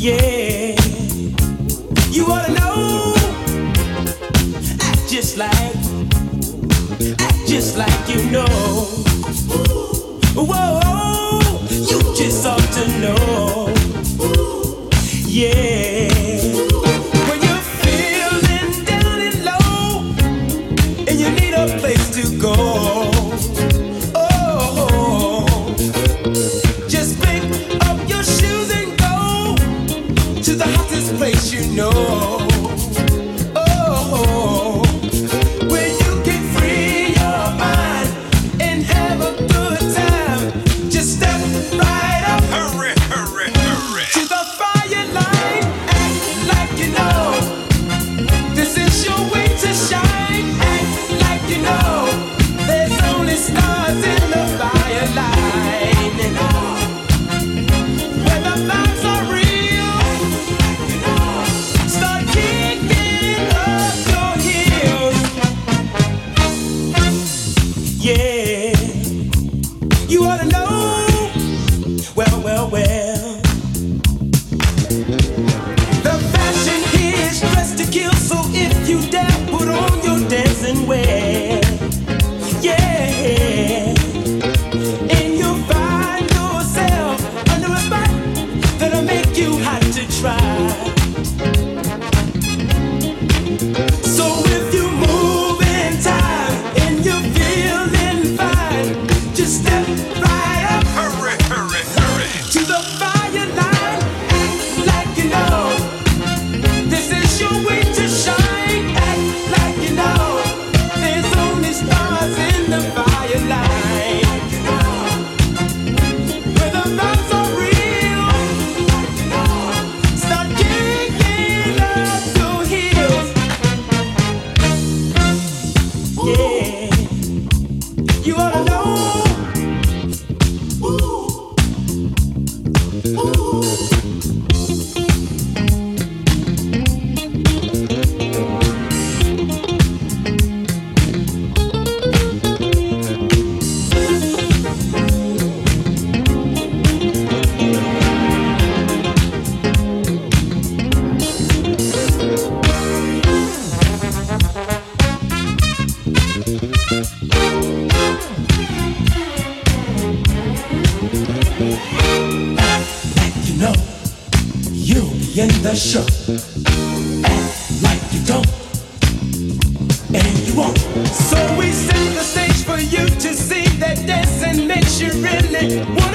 Yeah, you ought to know. Act just like you know. Whoa, you just ought to know. Yeah. When you're feeling down and low and you need a place to go, oh, just pick up your shoes and go to the hottest place you know. In the show, act like you don't, and you won't. So we set the stage for you to see that dancing makes you really want